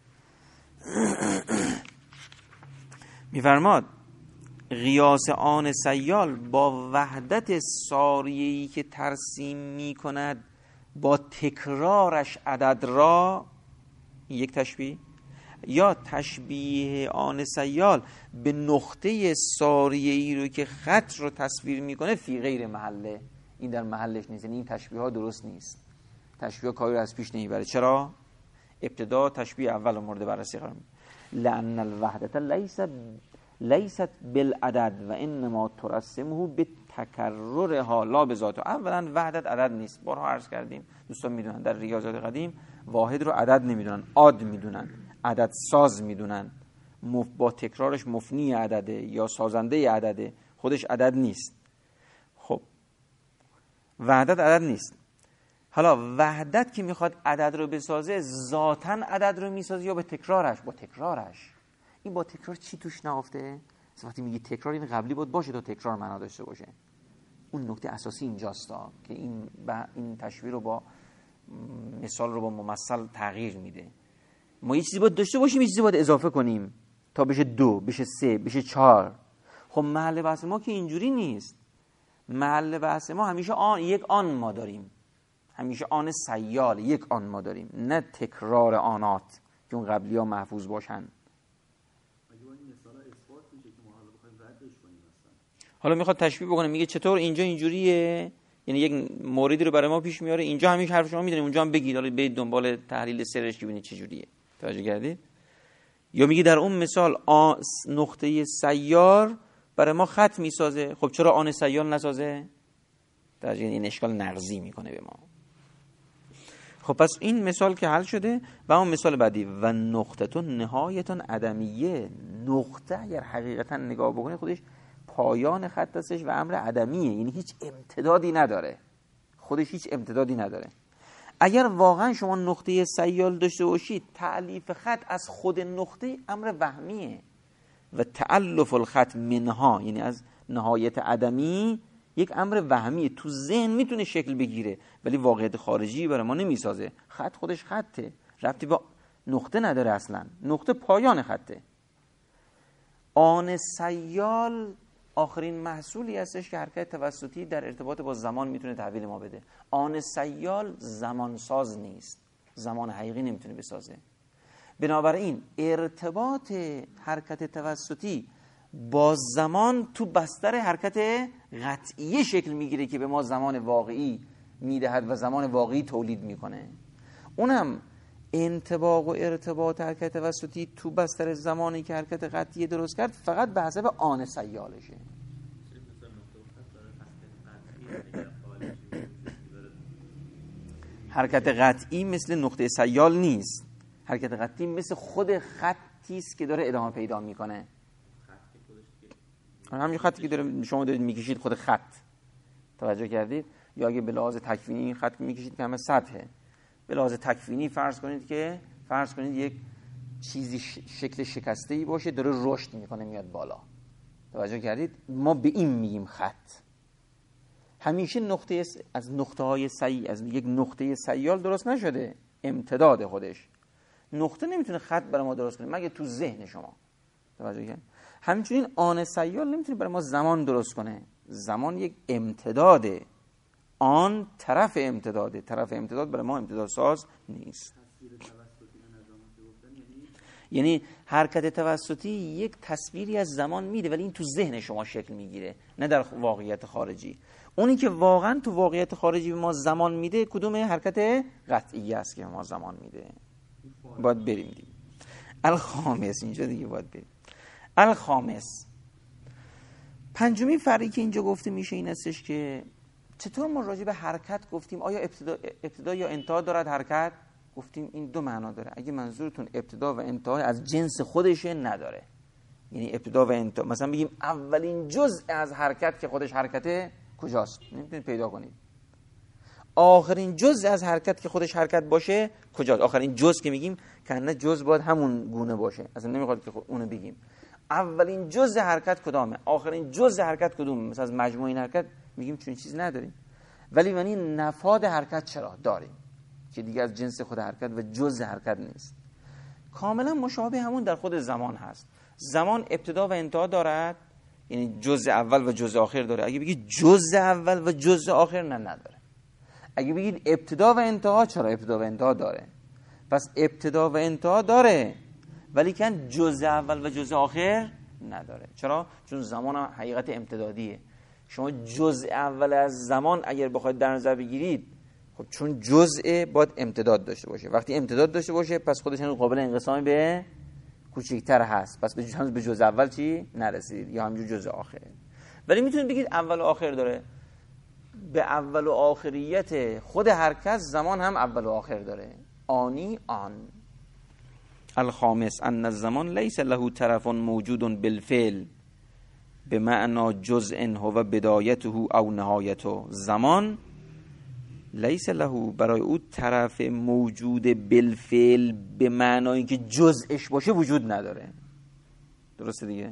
میفرماد قیاس آن سیال با وحدت ساریه‌ای که ترسیم میکند با تکرارش عدد را، یک تشبیه، یا تشبیه آن سیال به نقطه ساریه‌ای رو که خط رو تصویر میکنه فی غیر محله، این در محلش نیست. یعنی این تشبیه ها درست نیست، تشبیه ها کاری رو از پیش نمیبره. چرا؟ ابتدا تشبیه اول رو مورد بررسی قرار میده. لأن الوحدت لیست لیست بالعدد و انما ترسمه به تکررها لا به ذاته. اولا وحدت عدد نیست، بارها عرض کردیم، دوستان میدونن در ریاضیات قدیم واحد رو عدد نمیدونن، عاد میدونن، عدد ساز میدونن، با تکرارش مفنی عدده یا سازنده عدده، خودش عدد نیست. خب وحدت عدد نیست. حالا وحدت که میخواد عدد رو بسازه، ذاتاً عدد رو میسازه یا به تکرارش؟ با تکرارش. این با تکرار چی توش نهفته؟ وقتی میگی تکرار، این قبلی بود باشه تا تکرار معنا داشته باشه. اون نکته اساسی اینجاست که این با این تشبیه رو با مثال رو با ممثل تغییر میده. ما یه چیزی باید داشته باشیم، یه چیزی باید اضافه کنیم تا بشه دو، بشه سه، بشه چهار. خب محل بحث ما که اینجوری نیست. محل بحث ما همیشه آن، یک آن ما داریم، همیشه آن سیال، یک آن ما داریم، نه تکرار آنات که اون قبلی ها محفوظ باشن. حالا میخواد تشبیه بکنه، میگه چطور اینجا اینجوریه، یعنی یک موردی رو برای ما پیش میاره، اینجا همیشه حرف شما میدونید، اونجا هم بگید، حالا برید دنبال تحلیل سرش ببینید چه جوریه. توجه کردید؟ یا میگه در اون مثال نقطه سیار برای ما خط میسازه، خب چرا آن سیال نسازه؟ در واقع این اشکال نقضی میکنه به ما. خب پس این مثال که حل شده، و اون مثال بعدی و نقطه نهایتون عدمیه. نقطه اگر حقیقتا نگاه بکنید خودش پایان خط هستش و امر عدمیه، یعنی هیچ امتدادی نداره، خودش هیچ امتدادی نداره. اگر واقعا شما نقطه سیال داشته باشید، تألیف خط از خود نقطه امر وهمیه و تألف الخط منها، یعنی از نهایت عدمی، یک امر وهمیه. تو ذهن میتونه شکل بگیره ولی واقعیت خارجی برای ما نمیسازه. خط خودش خطه، ربطی با نقطه نداره اصلا، نقطه پایان خطه. آن سیال آخرین محصولی هستش که حرکت توسطی در ارتباط با زمان میتونه تحویل ما بده. آن سیال زمان ساز نیست، زمان حقیقی نمیتونه بسازه. بنابراین ارتباط حرکت توسطی با زمان تو بستر حرکت قطعی شکل میگیره که به ما زمان واقعی میدهد و زمان واقعی تولید میکنه. اونم انطباق و ارتباط حرکت توسطی تو بستر زمانی که حرکت قطعی درست کرد فقط به حسب آن سیالشه. حرکت قطعی مثل نقطه سیال نیست. حرکت قطعی مثل خود خطی است که داره ادامه پیدا میکنه. همین خطی که داره شما دارید میکشید خود خط، توجه کردید؟ یا اگه به لحاظ تکوینی این خط میکشید که همه سطحه، به لحاظ تکوینی فرض کنید که فرض کنید یک چیزی شکل شکسته‌ای باشه داره رشد میکنه میاد بالا، توجه کردید؟ ما به این میگیم خط. همیشه نقطه از نقطه های سی از یک نقطه سیال درست نشده، امتداد خودش. نقطه نمیتونه خط برای ما درست کنه مگه تو ذهن شما، توجه کردید؟ همچنین آن سیال نمیتونه برای ما زمان درست کنه. زمان یک امتداده، آن طرف امتداده، طرف امتداد برای ما امتداد ساز نیست. یعنی حرکت توسطی یک تصویری از زمان میده ولی این تو ذهن شما شکل میگیره، نه در واقعیت خارجی. اونی که واقعا تو واقعیت خارجی به ما زمان میده کدوم حرکت قطعی است که به ما زمان میده. باید بریم دیگه. الخامس، اینجا دیگه باید بریم. الخامس، پنجمی فرقی که اینجا گفته میشه این استش که چطور ما راجع به حرکت گفتیم آیا ابتدا, ابتدا یا انتها دارد حرکت؟ گفتیم این دو معنا داره. اگه منظورتون ابتدا و انتها از جنس خودشه نداره، یعنی ابتدا و انتها، مثلا بگیم اولین جزء از حرکت که خودش حرکته کجاست؟ نمیتونید پیدا کنید. آخرین جزء از حرکت که خودش حرکت باشه کجاست؟ آخرین جزء که میگیم کنه جزء باید همون گونه باشه، اصلا نمیخواد که اونو بگیم. اولین جزء حرکت کدامه؟ آخرین جزء حرکت کدومه؟ مثلا از مجموع این حرکت میگیم چون چیز نداریم، ولی یعنی نفاد حرکت چرا داریم که دیگه از جنس خود حرکت و جزء حرکت نیست. کاملا مشابه همون در خود زمان هست. زمان ابتدا و انتها دارد، یعنی جزء اول و جزء آخر داره. اگه بگید جزء اول و جزء آخر، نه نداره. اگه بگید ابتدا و انتها، چرا ابتدا و انتها داره. پس ابتدا و انتها داره ولی کن جزء اول و جزء آخر نداره. چرا؟ چون زمان هم حقیقت امتدادیه. شما جزء اول از زمان اگر بخواید در نظر بگیرید، خب چون جزء باید امتداد داشته باشه. وقتی امتداد داشته باشه پس خودش هنوز قابل انقسام به کوچکتر هست، پس به به جزء اول چی نرسید یا همینجور جزء آخر. ولی میتونید بگید اول و آخر داره. به اول و آخریت خود حرکت زمان هم اول و آخر داره. آنی آن. الخامس ان الزمان لیس له طرف موجود بالفعل به معنا جزء هو بدایته او نهایته. زمان لیس له، برای او طرف موجود بالفعل به معنایی که جزءش باشه وجود نداره. درسته دیگه؟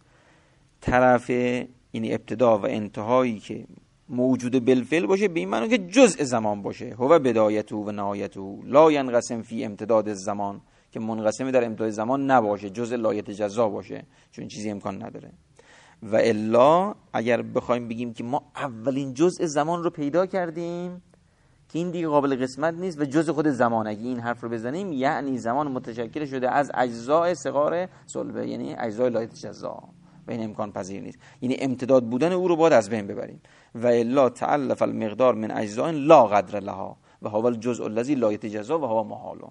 طرف یعنی ابتدا و انتهایی که موجود بالفعل باشه به این معنی که جزء زمان باشه. هو بدایته و نهایته لا ینقسم فی امتداد الزمان، که منقسم در امتداد زمان نباشه، جزء لا یتجزا باشه، چون چیزی امکان نداره. و الا اگر بخوایم بگیم که ما اولین جزء زمان رو پیدا کردیم که این دیگه قابل قسمت نیست و جزء خود زمان، اگه این حرف رو بزنیم یعنی زمان متشکل شده از اجزاء صغار صلبه، یعنی اجزای لا یتجزا و این امکان پذیر نیست، یعنی امتداد بودن او رو باید از بین ببریم. و الا تعلف المقدار من اجزاء لا قدر لها و هو الجزء الذي لا یتجزا و هو محال.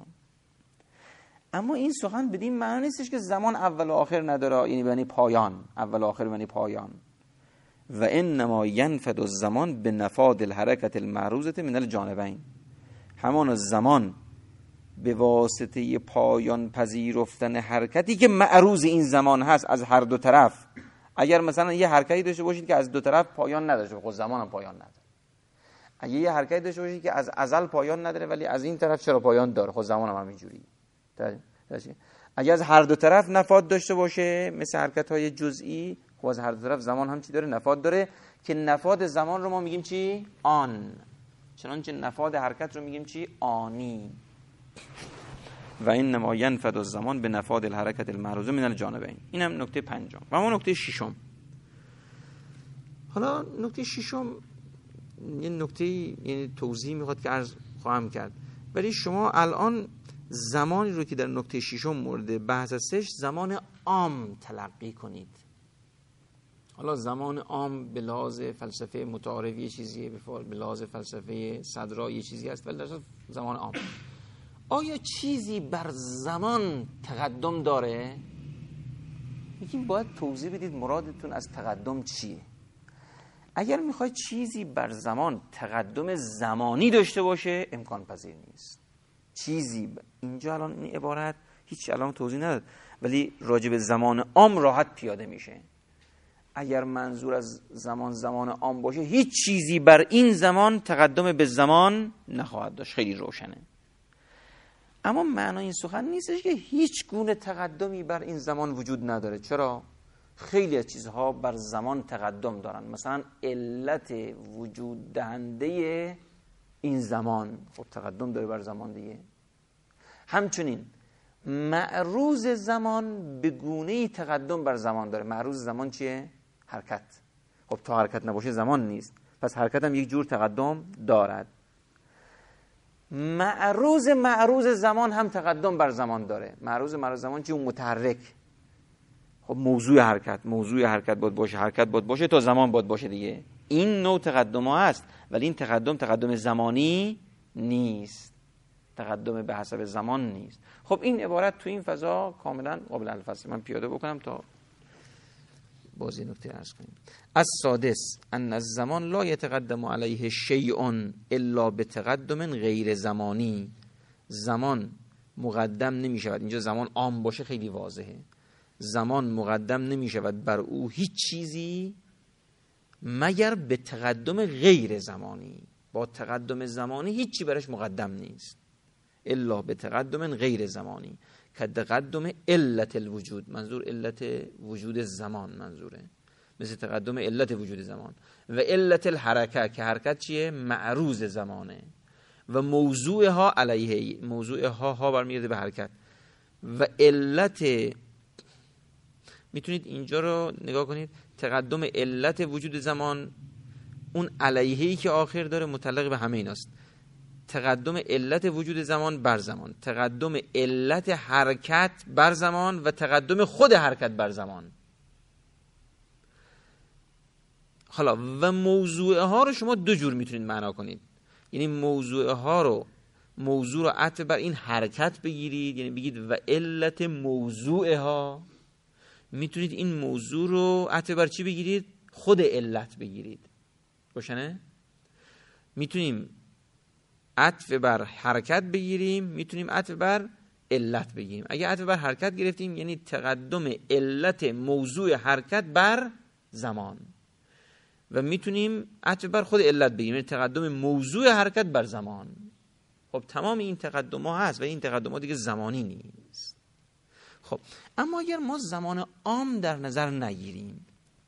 اما این سخن بدین معنی نیستش که زمان اول و آخر نداره، یعنی یعنی پایان، اول و آخر یعنی پایان. و انما ينفد الزمان بنفاد الحرکت المعروضه من الجانبین. همان زمان به واسطه پایان پذیرفتن حرکتی که معروض این زمان هست از هر دو طرف. اگر مثلا یه حرکتی داشته باشید که از دو طرف پایان نداشته، خود زمان هم پایان نداره. اگه یه حرکت داشته باشی که از ازل پایان نداره ولی از این طرف چرا پایان داره، خود زمان هم همینجوری. اگه از هر دو طرف نفاد داشته باشه مثل حرکت های جزئی، خب از هر دو طرف زمان هم چی داره؟ نفاد داره، که نفاد زمان رو ما میگیم چی؟ آن. چنانچه نفاد حرکت رو میگیم چی؟ آنی. و این نما ینفد الزمان به نفاد الحرکت المعروضه من الجانبین. اینم نکته پنجم. و اما نکته ششم. حالا نکته ششم یه نکته یعنی توضیح میخواد که عرض خواهم کرد، ولی شما الان زمانی رو که در نکته ششم مورد بحث هستش زمان عام تلقی کنید. حالا زمان عام به لحاظ فلسفه متعارف یه چیزیه، به لحاظ فلسفه صدرا یه چیزی هست، ولی در زمان عام آیا چیزی بر زمان تقدم داره؟ میگیم باید توضیح بدید مرادتون از تقدم چیه. اگر میخواید چیزی بر زمان تقدم زمانی داشته باشه امکان پذیر نیست. چیزی ب... اینجا الان این عبارت هیچ علامت توضیح نداد، ولی راجع به زمان عام راحت پیاده میشه. اگر منظور از زمان زمان عام باشه هیچ چیزی بر این زمان تقدم به زمان نخواهد داشت، خیلی روشنه. اما معنای این سخن نیستش که هیچ گونه تقدمی بر این زمان وجود نداره. چرا؟ خیلی از چیزها بر زمان تقدم دارن. مثلا علت وجود دهنده این زمان خب تقدم داره بر زمان دیگه. همچنین معروض زمان به گونه‌ای تقدم بر زمان داره. معروض زمان چیه؟ حرکت. خب تا حرکت نباشه زمان نیست، پس حرکت هم یک جور تقدم دارد. معروض معروض زمان هم تقدم بر زمان داره. معروض معروض زمان چی؟ اون متحرک. خب موضوع حرکت موضوع حرکت باید باشه، حرکت باید باشه تا زمان باید باشه دیگه. این نوع تقدم ها هست، ولی این تقدم تقدم زمانی نیست، تقدم به حسب زمان نیست. خب این عبارت تو این فضا کاملا قابل الفصل. من پیاده بکنم تا بازی نکته عرض کنیم. السادس ان الزمان لا یتقدم علیه شیء الا بتقدم غیر زمانی. زمان مقدم نمی شود، اینجا زمان عام باشه خیلی واضحه، زمان مقدم نمی شود بر او هیچ چیزی مگر به تقدم غیر زمانی. با تقدم زمانی هیچی برش مقدم نیست، الا به تقدم غیر زمانی که تقدم علت الوجود. منظور علت وجود زمان منظوره، مثل تقدم علت وجود زمان. و علت الحرکه که حرکت چیه؟ معروض زمانه. و موضوع ها علیه، موضوع ها ها برمیگرده به حرکت. و علت، میتونید اینجا رو نگاه کنید، تقدم علت وجود زمان اون علیهی که آخر داره متعلق به همه ایناست. تقدم علت وجود زمان بر زمان، تقدم علت حرکت بر زمان و تقدم خود حرکت بر زمان. حالا و موضوع ها رو شما دو جور میتونید معنا کنید. یعنی موضوع ها رو، موضوع رو عطف بر این حرکت بگیرید، یعنی بگید و علت موضوع ها. میتونید این موضوع رو عطف بر چی بگیرید؟ خود علت بگیرید. روشنه؟ میتونیم عطف بر حرکت بگیریم، میتونیم عطف بر علت بگیریم. اگه عطف بر حرکت گرفتیم یعنی تقدم علت موضوع حرکت بر زمان، و میتونیم عطف بر خود علت بگیریم یعنی تقدم موضوع حرکت بر زمان. خب تمام این تقدم ها هست و این تقدم ها دیگه زمانی نیست. خب اما اگر ما زمان عام در نظر نگیریم،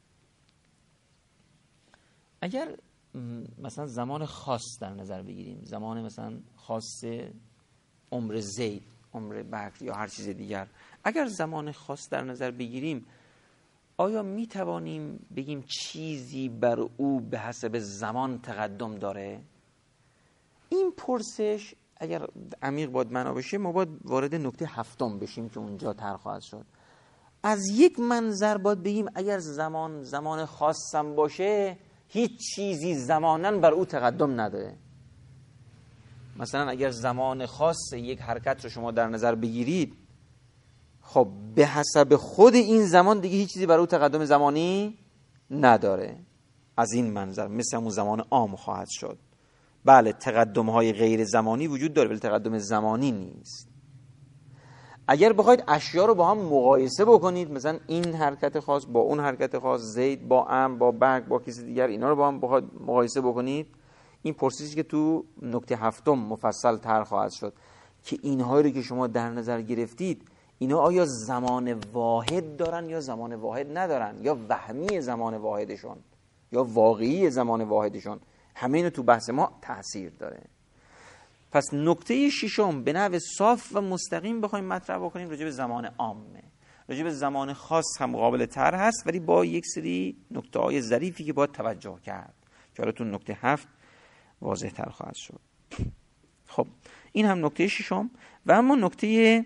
اگر مثلا زمان خاص در نظر بگیریم، زمان مثلا خاص عمر زید، عمر بکر یا هر چیز دیگر، اگر زمان خاص در نظر بگیریم آیا می توانیم بگیم چیزی بر او به حسب زمان تقدم داره؟ این پرسش اگر عمیق باید معنا بشه ما باید وارد نکته هفتم بشیم که اونجا طرح خواهد شد. از یک منظر باید بگیم اگر زمان زمان خاصم باشه هیچ چیزی زماناً بر او تقدم نداره. مثلا اگر زمان خاص یک حرکت رو شما در نظر بگیرید، خب به حسب خود این زمان دیگه هیچ چیزی بر او تقدم زمانی نداره. از این منظر مثل همون زمان عام خواهد شد. بله تقدم های غیر زمانی وجود داره ولی تقدم زمانی نیست. اگر بخواید اشیا رو با هم مقایسه بکنید، مثلا این حرکت خاص با اون حرکت خاص، زید با عمرو با بکر با کسی دیگر، اینا رو با هم بخواید مقایسه بکنید، این پرسشی که تو نکته هفتم مفصل تر خواهد شد که اینهایی رو که شما در نظر گرفتید اینا آیا زمان واحد دارن یا زمان واحد ندارن، یا وهمی زمان واحدشون یا واقعی زمان واحدشون، همه اینو تو بحث ما تأثیر داره. پس نکته ششم به نحو صاف و مستقیم بخوایم مطرح بکنیم راجع به زمان عامه. راجع به زمان خاص هم قابل تر هست ولی با یک سری نکته‌های ظریفی که باید توجه کرد که حالا تو نکته هفت واضح تر خواهد شد. خب این هم نکته ششم. و اما نکته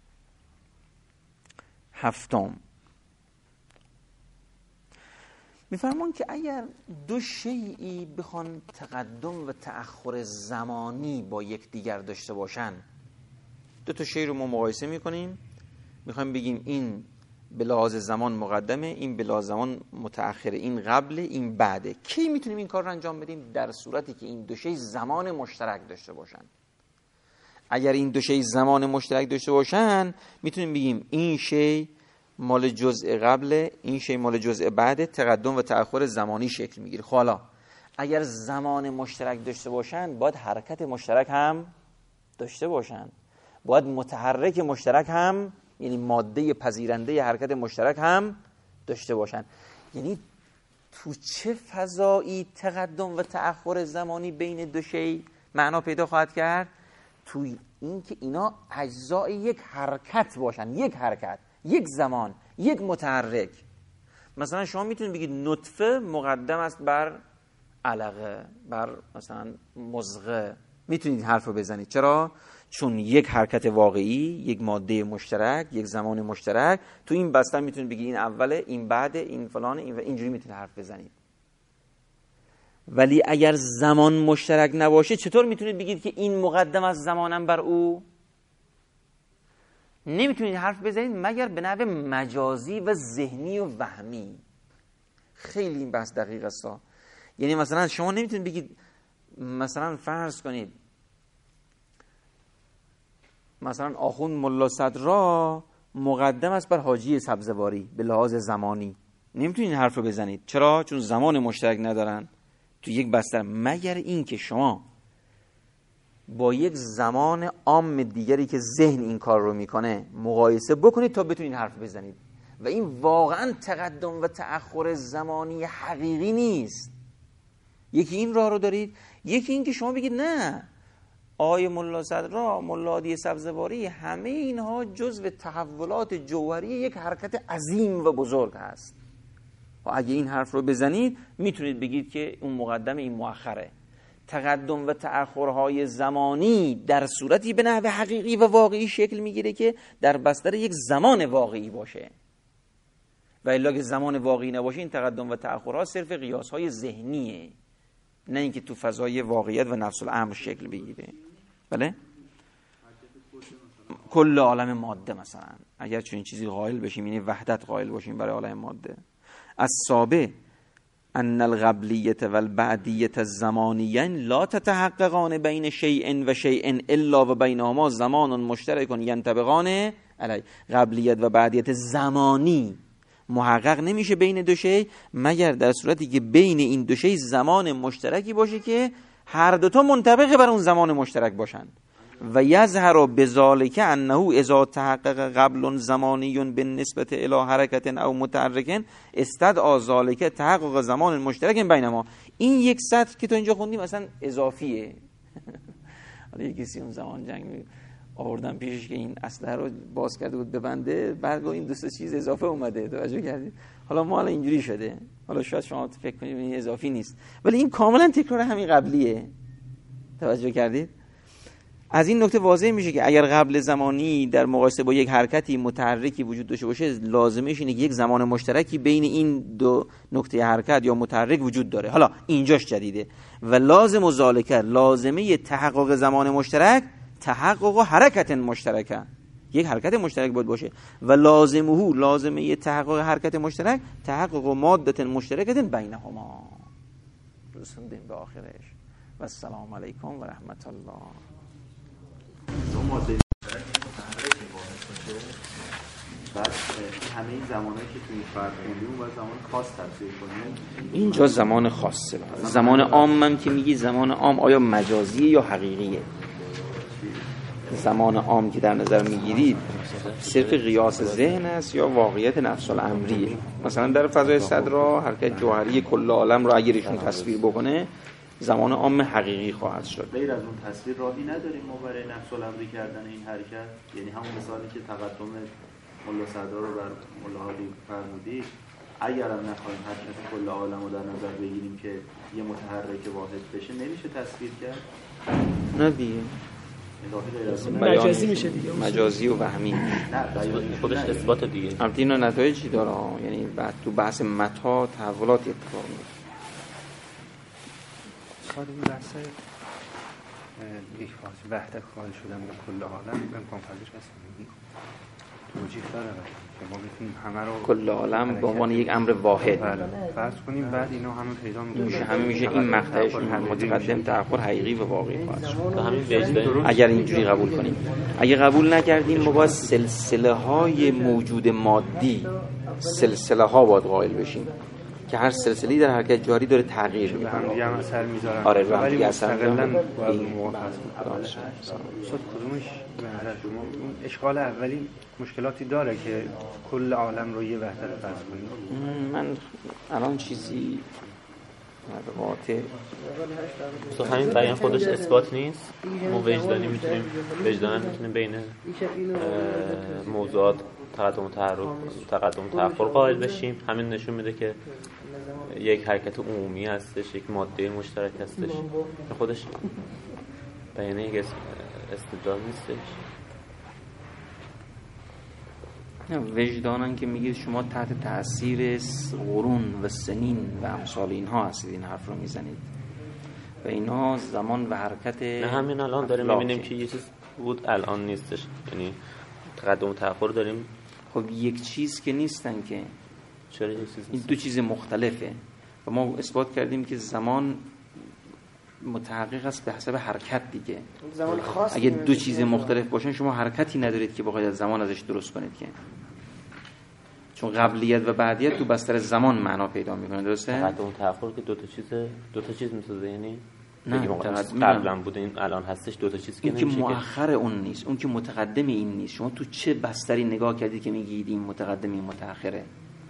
هفتم میفرمان که اگر دو شیئی بخوان تقدم و تأخر زمانی با یک دیگر داشته باشن، دو تا شیء رو ما مقایسه میکنیم، میخوایم بگیم این به لحاظ زمان مقدمه، این به لحاظ زمان متأخره، این قبل، این بعده. کی میتونیم این کار رو انجام بدیم؟ در صورتی که این دو شیء زمان مشترک داشته باشن. اگر این دو شیء زمان مشترک داشته باشن میتونیم بگیم این شیء مال جزء قبل، این شیء مال جزء بعد، تقدم و تأخر زمانی شکل میگیره. خب حالا اگر زمان مشترک داشته باشن باید حرکت مشترک هم داشته باشن، باید متحرک مشترک هم، یعنی ماده پذیرنده حرکت مشترک هم داشته باشن. یعنی تو چه فضایی تقدم و تأخر زمانی بین دو شیء معنا پیدا خواهد کرد؟ توی این که اینا اجزای یک حرکت باشن، یک حرکت، یک زمان، یک متحرک. مثلا شما میتونید بگید نطفه مقدم است بر علقه، بر مثلا مضغه، میتونید حرف رو بزنید. چرا؟ چون یک حرکت واقعی، یک ماده مشترک، یک زمان مشترک، تو این بستر میتونید بگید این اوله، این بعده، این فلانه، این و اینجوری میتونید حرف بزنید. ولی اگر زمان مشترک نباشه چطور میتونید بگید که این مقدم از زمانم بر او؟ نمیتونید حرف بزنید مگر به نحو مجازی و ذهنی و وهمی. خیلی این بحث دقیق است. یعنی مثلا شما نمیتونید بگید مثلا فرض کنید مثلا آخوند ملا صدرا مقدم است بر حاجی سبزواری به لحاظ زمانی. نمیتونید حرف رو بزنید. چرا؟ چون زمان مشترک ندارن تو یک بستر، مگر این که شما با یک زمان عام دیگری که ذهن این کار رو میکنه مقایسه بکنید تا بتونید حرف بزنید. و این واقعا تقدم و تأخر زمانی حقیقی نیست. یکی این راه رو دارید، یکی این که شما بگید نه آقای ملا صدرا، ملا هادی سبزواری، همه اینها جزو تحولات جوهری یک حرکت عظیم و بزرگ هست. و اگه این حرف رو بزنید میتونید بگید که اون مقدم این مؤخره. تقدم و تأخرهای زمانی در صورتی به نحو حقیقی و واقعی شکل میگیره که در بستر یک زمان واقعی باشه. و الا که زمان واقعی نباشه این تقدم و تأخرها صرف قیاسهای ذهنیه، نه اینکه تو فضای واقعیت و نفس الامر شکل بگیره. بله؟ کل عالم ماده مثلا اگر چنین چیزی قائل بشیم، یعنی وحدت قائل باشیم برای عالم ماده. السابع ان القبلیه و البعدیه الزمانیه لا تتحققان بین شیء و شیء الا و بینهما زمان مشترک ینطبقان علی. قبلیت و بعدیت زمانی محقق نمیشه بین دو شیء مگر در صورتی که بین این دو شیء زمان مشترکی باشه که هر دو تا منطبق بر اون زمان مشترک باشن. و یظهر بذالک انه اذا تحقق قبل زمانی بالنسبه الی حرکت او متحرک استدعا ذالک تحقق زمان مشترک بینما. این یک سطر که تو اینجا خوندیم اصلا اضافیه. حالا یکی کسی اون زمان جنگ آوردن پیشش که این اسلحه رو باز کرده بود ببنده، بعد این دو سه چیز اضافه اومده، توجه کردید؟ حالا ما حالا اینجوری شده، حالا شاید شما فکر کنید این اضافی نیست ولی این کاملا تکرار همین قبلیه. توجه کردید؟ از این نکته واضح میشه که اگر قبل زمانی در مقایسه با یک حرکتی متحرکی وجود داشته باشه لازمش اینه که یک زمان مشترکی بین این دو نقطه حرکت یا متحرک وجود داره. حالا اینجاش جدیده. و لازم و ذالک، لازمه تحقق زمان مشترک تحقق حرکت مشترکه، یک حرکت مشترک باید باشه. و لازمه، لازمه تحقق حرکت مشترک تحقق مادت مشترکت بینهما. رسوندیم به آخرش. و السلام علیکم و رحمت الله. دو ماده متحرک واحد باشه بعد همه این زمانایی که تو این فرد خوندیم باید زمان خاص تفسیر کنیم. اینجا زمان خاصه. زمان عام هم که میگی زمان عام آیا مجازیه یا حقیقیه؟ زمان عام که در نظر میگیرید صرف قیاس ذهن است یا واقعیت نفس الامریه؟ مثلا در فضای صدرا حرکت جوهری کل عالم رو اگر ایشون تصویر بکنه زمان عام حقیقی خواهد شد. غیر از اون تصویر راهی نداریم ما برای نفس الامری کردن این حرکت؟ یعنی همون مثالی که تقدم ملا صدرا رو بر ملا هادی فرمودید، اگر هم نخواهیم حرکت کل عالم رو در نظر بگیریم که یه متحرک واحد بشه نمیشه تصویر کرد؟ نه دیگه مجازی میشه دیگه، مجازی و وهمی. نه خودش اثبات دیگه. البته اینا نتایجی داره، یعنی بعد تو بحث متا تحولاتی اتفاق میفته. خود این بحث یک فاز وحدت قائل شدن به کل عالم امکان پذیر است. توجیه داره که ما بتونیم همه رو کل عالم به عنوان یک امر واحد فرض کنیم، بعد اینا همه پیدا میشه، همه میشه این مقطعش متقدم تأخر حقیقی و واقعی خواهد شد. همین وجدان اگر اینجوری قبول کنیم. اگه قبول نکردیم ما باید سلسله های موجود مادی، سلسله ها باید قائل بشیم که هر سلسله‌ای در حرکت جاری داره تغییر میکنه. هم دیگه هم اثر میذارن. آره رو هم دیگه اثر میذارن. باید موافقت کنیم. صد کدومش به نظر شما اون اشکال اولی مشکلاتی داره که کل عالم رو یه وحدت فرض کنیم؟ من الان چیزی واقع تو همین بیان خودش اثبات نیست. ما وجدانی میتونیم وجدان میتونیم بین موضوعات تقدم و تحرک تقدم و تأخر قائل بشیم. همین نشون میده که یک حرکت عمومی هستش، یک ماده مشترک هستش. خودش بیان یک استدلال نیستش. وجدانن که میگید شما تحت تأثیر قرون و سنین و امثال اینها هستید، این حرف رو میزنید و اینا زمان و حرکت. نه همین الان داریم میبینیم که یه چیز بود الان نیستش، یعنی تقدم و تأخر داریم. خب یک چیز که نیستن که، چرا یک چیز این دو چیز مختلفه و ما اثبات کردیم که زمان متحقق است به حسب حرکت دیگه. زمان خاص اگه دو چیز مختلف باشن شما حرکتی ندارید که بخواید از زمان ازش درست کنید که، چون قبلیت و بعدیت تو بستر زمان معنا پیدا میکنه. درسته؟ تقدم و تأخر که دو تا چیز دو تا چیز میسازه، یعنی نه قبلا بوده این الان هستش، دو تا چیز که نمیشه. اون که مؤخر اون نیست، اون که متقدم این نیست. شما تو چه بستری نگاه کردید که میگید این متقدم این متأخره؟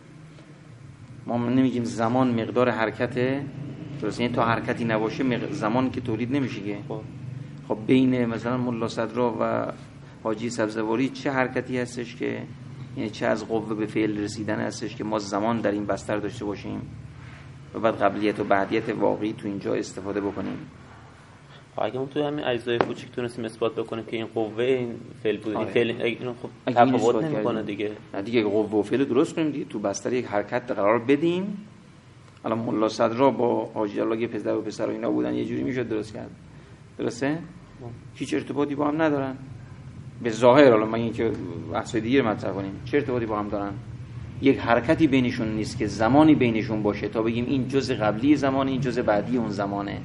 ما نمیگیم زمان مقدار حرکته، درسته؟ یعنی تا حرکتی نباشه زمان که تولید نمیشه که. خب بین مثلا ملا صدرا و حاجی سبزواری چه حرکتی هستش که، یعنی چه از قوه به فعل رسیدن هستش که ما زمان در این بستر داشته باشیم و بعد قبلیت و بعدیت واقعی تو اینجا استفاده بکنیم؟ اگه ما تو همین اجزای کوچیک تونستیم اثبات بکنیم که این قوه این فعل بود، این فعل اینو خب تفاوت نمیکنه دیگه. نه دیگه قوه و فعل درست کنیم دیگه، تو بستر یک حرکت قرار بدیم. الان ملا صدرا با حاجی الله پدر و پسر و اینا بودن، یه جوری میشد درست کرد. درسته؟ هیچ ارتباطی با هم ندارن به ظاهر. حالا ما اینکه بحث دیگه رو مطرح کنیم، چه ارتباطی با هم دارن؟ یک حرکتی بینشون نیست که زمانی بینشون باشه تا بگیم این جزء قبلی زمانه این جزء بعدی اون زمانه.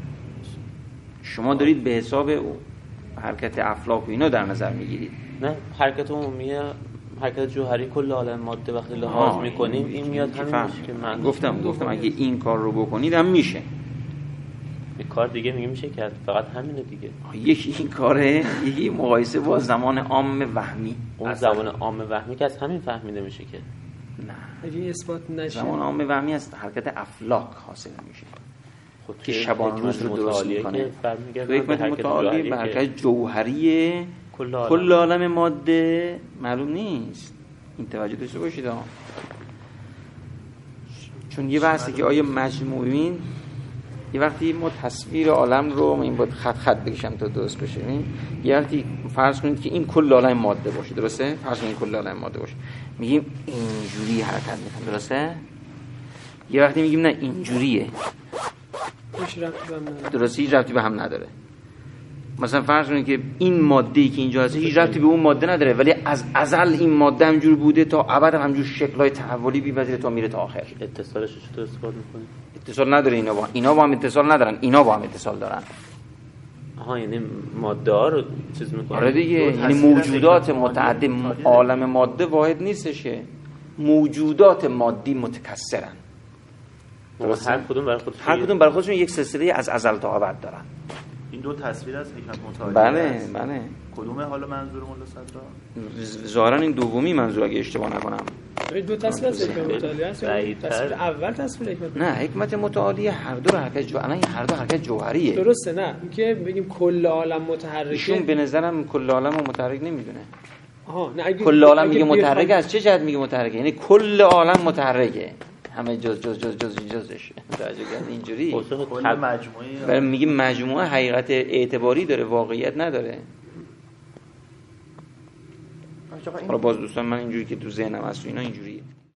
شما دارید به حساب حرکت افلاک و اینا در نظر میگیرید. نه حرکت عمومیه، حرکت جوهری کل عالم ماده وقتی لحاظ میکنیم این میاد همین میشه که من گفتم گفتم اگه این کار رو بکنید هم میشه. یک کار دیگه میگه میشه کرد، فقط همینه دیگه. یکی این کاره، یکی مقایسه با زمان عام وهمی. اون زمان عام وهمی که از همین فهمیده میشه که نه اگه اثبات نشه زمان عام وهمی از حرکت افلاک حاصل میشه خود که شبان روز رو درست میکنه. تو حکمت متعالی به حرکت جوهری کل عالم ماده معلوم نیست. این توجه داشته باشید ها. چون یه بحثی که آیا مجموعین، یه وقتی ما تصویر عالم رو این باید خط خط بکشم تا درست بشه. یه وقتی فرض کنید که این کل عالم ماده باشه، درسته؟ فرض کنید کل عالم ماده باشه، میگیم اینجوری حرکت میکنه، درسته؟ یه وقتی میگیم نه اینجوریه، درسته؟ هیچ ربطی به هم نداره. مثلا فرض کنید که این ماده‌ای که اینجا هست هیچ ربطی به اون ماده نداره، ولی از ازل این ماده همجور بوده تا ابد همجور شکل‌های تحولی می‌پذیره تا میره تا آخر. اتصالش رو چطور اثبات می‌کنید؟ اتصال نداره. اینا با اینا با هم اتصال ندارن، اینا با هم اتصال دارن. آها یعنی ماده ها رو چیز میکنه. آره دیگه، یعنی موجودات متعدد، عالم ماده واحد نیستش که موجودات مادی متکثرن. هر کدوم برای خودشون هر کدوم برای خودشون یک سلسله از ازل تا ابد دارن. این دو تصویر از حکمت متعالی. بله بله. کدومه حالا منظور مولا صدرا؟ ظاهرا این دومی منظور اگه اشتباه نکنم. دو تصویر از حکمت متعالی هست. تصویر اول تصویر حکمت نه، حکمت متعالی هر دو حرکت جو الان این هر دو حرکت جوهریه. درسته. نه اینکه بگیم کل عالم متحرکه، ایشون به نظرم کل عالم رو متحرک نمیدونه. آها نه، اگه کل عالم میگه متحرک، از چه جهت میگه متحرکه؟ یعنی کل عالم متحرکه، همه جز جز جز جز جزش. متوجه کردین اینجوری؟ کل مجموعه برای میگه مجموعه حقیقت اعتباری داره، واقعیت نداره. حالا باز دوستان من اینجوری که تو ذهنم هست و اینا اینجوریه.